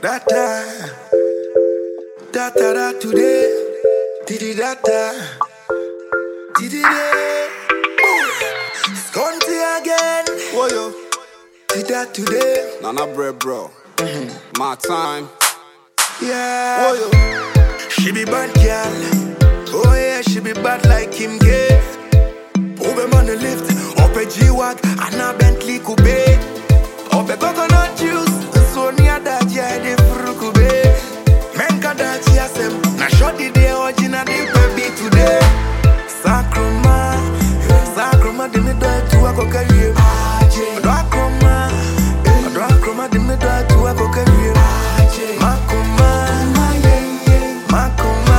Data, data, da today. Didi data, didi day. Sconty again. Whoa, yo. Did that today. Nana bread, bro. My time. Yeah. Whoa, yo. She be bad girl. Oh yeah, she be bad like Kim K. Over on the lift, up a G-Wag and a Bentley Coupe. Up a coconut juice, so near that yeah, the fruit Coupe. Menka that yasem, na shorty the original the baby today. Sacroma, Sacroma the me do to a cocaine. Adracroma, Adracroma the me do to a cocaine. Makuma, Makuma,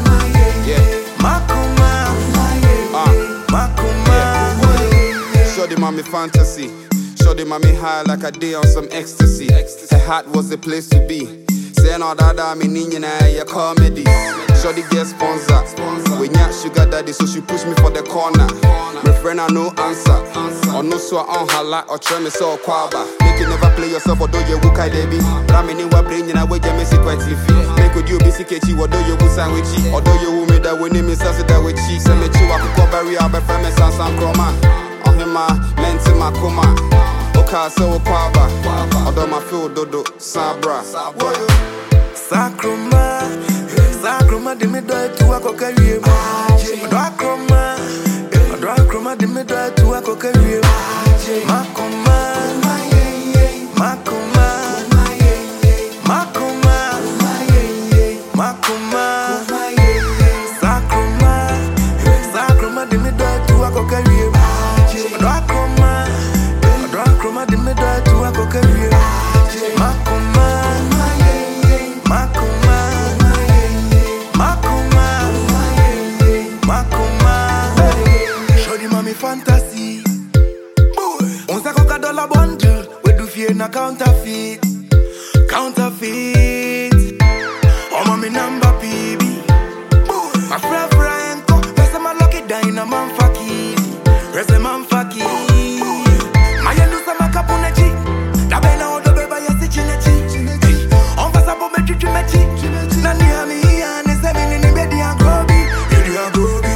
Makuma. Show the mommy fantasy. Show the mommy high like a day on some ecstasy. Her heart was the place to be. Saying all that I mean in your comedy. Show the get sponsor. We not sugar daddy, so she push me for the corner. My friend I no answer. Or no so on her like or try me so kwaba. Make you never play yourself or do you wook baby. But I mean in what brain in a way you miss it quite TV. Make with you be sick or do you wook sandwich. Or do you woo me that we name is that with cheese. And me chew I could cover you but from me sans chroma. On him lenti makuma. Oka so kwaba. Although my field dodo sabra. Sacroma, Sacroma, the middle to a cocaine. Adracroma, Adracroma, the middle to a cocaine. Makuma, Makuma, Makuma, Makuma. Sacroma, Sacroma, the middle to a cocaine. Adracroma, Adracroma, the middle to a cocaine. Makuma. Fantasy. On sa coca dans la bundle. We do fear na counterfeit. Counterfeit. Oh mami number PB. My friend Franco. Rest my lucky dine a man faki. Rest a man faki. My yellow sama kapunechi. Da bena odo beba yasi chinechi. On va sa bombe tu mechi. Nani ami ane se mini ni bedi agrobi. Yedi agrobi.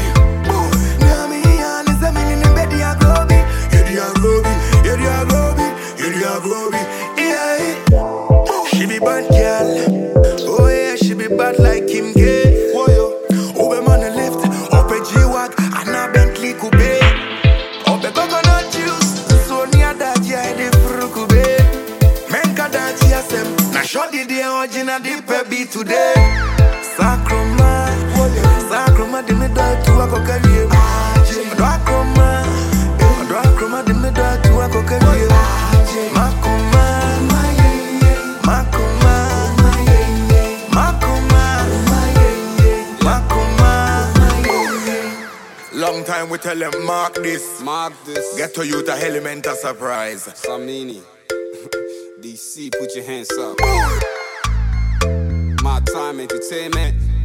She be bad girl. Oh yeah, she be bad like Kim K. Over on the lift, up a G-Wag and a Bentley Coupe. Up a coconut juice, so near that yeah, the fruit Coupe. Menka that yasem, na shorty the original the baby today. Sacroma, Sacroma the middle to a cocaine. Adracroma, Adracroma the middle to a cocaine. Makuma, Makuma, Makuma, Makuma. Long time we tell them mark this. Mark this. Get to you the element of surprise. Samini. DC, put your hands up. My time entertainment.